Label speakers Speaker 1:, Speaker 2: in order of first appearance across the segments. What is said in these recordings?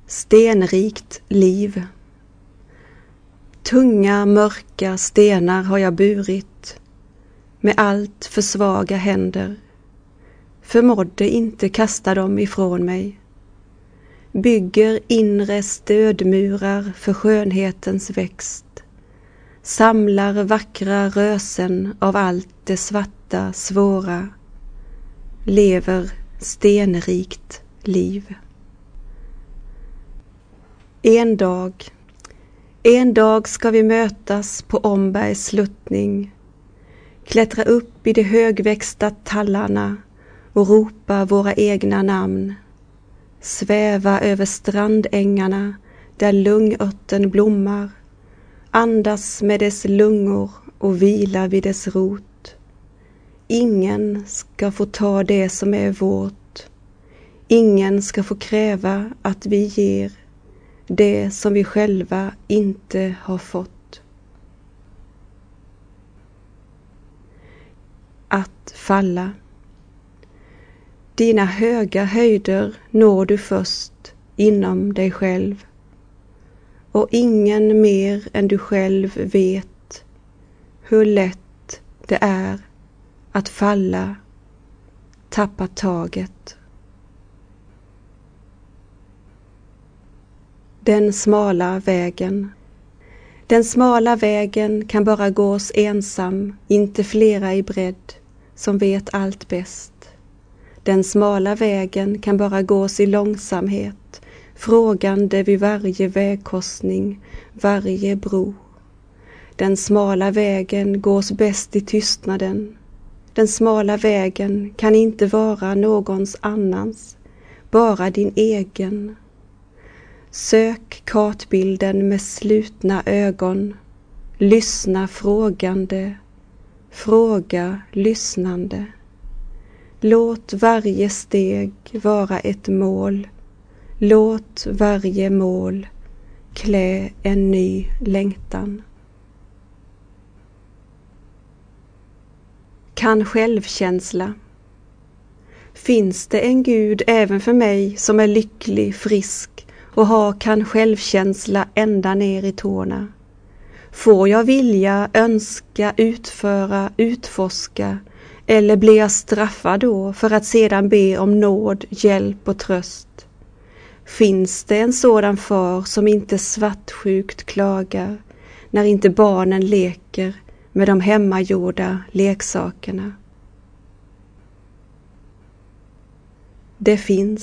Speaker 1: stenrikt liv. Tunga, mörka stenar har jag burit, med allt för svaga händer, förmådde inte kasta dem ifrån mig. Bygger inre stödmurar för skönhetens växt, samlar vackra rösen av allt det svarta, svåra, lever stenrikt liv. En dag ska vi mötas på Ombergs sluttning, klättra upp i de högväxta tallarna och ropa våra egna namn, sväva över strandängarna där lungörten blommar, andas med dess lungor och vila vid dess rot. Ingen ska få ta det som är vårt, ingen ska få kräva att vi ger det som vi själva inte har fått. Att falla. Dina höga höjder når du först inom dig själv, och ingen mer än du själv vet hur lätt det är att falla, tappa taget. Den smala vägen. Den smala vägen kan bara gås ensam, inte flera i bredd, som vet allt bäst. Den smala vägen kan bara gås i långsamhet, frågande vid varje vägkorsning, varje bro. Den smala vägen gås bäst i tystnaden. Den smala vägen kan inte vara någons annans, bara din egen. Sök kartbilden med slutna ögon, lyssna frågande, fråga lyssnande. Låt varje steg vara ett mål, låt varje mål klä en ny längtan. Kan självkänsla. Finns det en Gud även för mig som är lycklig, frisk och har kan självkänsla ända ner i tårna? Får jag vilja, önska, utföra, utforska, eller blir jag straffad då för att sedan be om nåd, hjälp och tröst? Finns det en sådan far som inte svartsjukt klagar när inte barnen leker med de hemmagjorda leksakerna? Det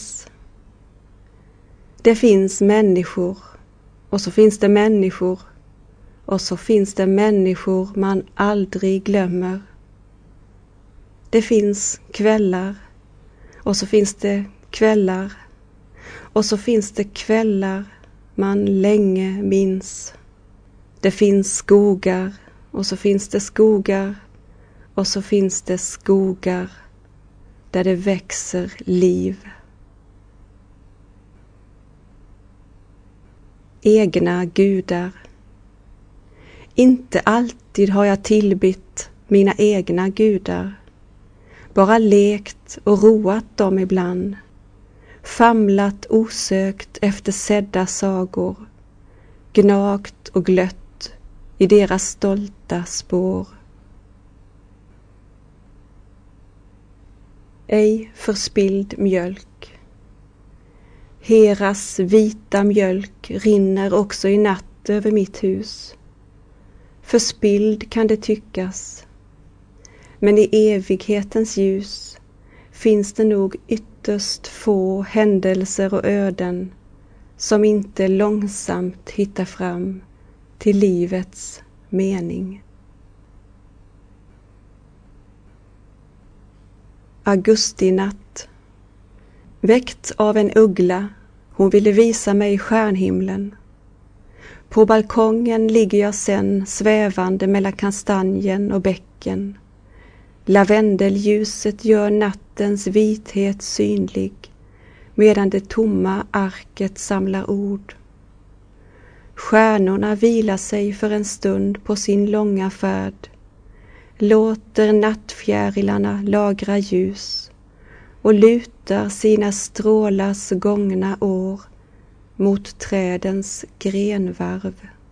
Speaker 1: finns människor, och så finns det människor, och så finns det människor man aldrig glömmer. Det finns kvällar, och så finns det kvällar, och så finns det kvällar man länge minns. Det finns skogar, och så finns det skogar, och så finns det skogar där det växer liv. Egna gudar. Inte alltid har jag tillbett mina egna gudar, bara lekt och roat dem ibland, famlat osökt efter sedda sagor, gnagt och glött i deras stolta spår. Ej förspilld mjölk. Heras vita mjölk rinner också i natt över mitt hus. Förspilld kan det tyckas, men i evighetens ljus finns det nog ytterst få händelser och öden som inte långsamt hittar fram till livets mening. Augustinatt. Väckt av en uggla, hon ville visa mig stjärnhimlen. På balkongen ligger jag sen svävande mellan kastanjen och bäcken. Lavendeljuset gör nattens vithet synlig, medan det tomma arket samlar ord. Stjärnorna vilar sig för en stund på sin långa färd, låter nattfjärilarna lagra ljus och lutar sina strålars gångna år mot trädens grenvarv.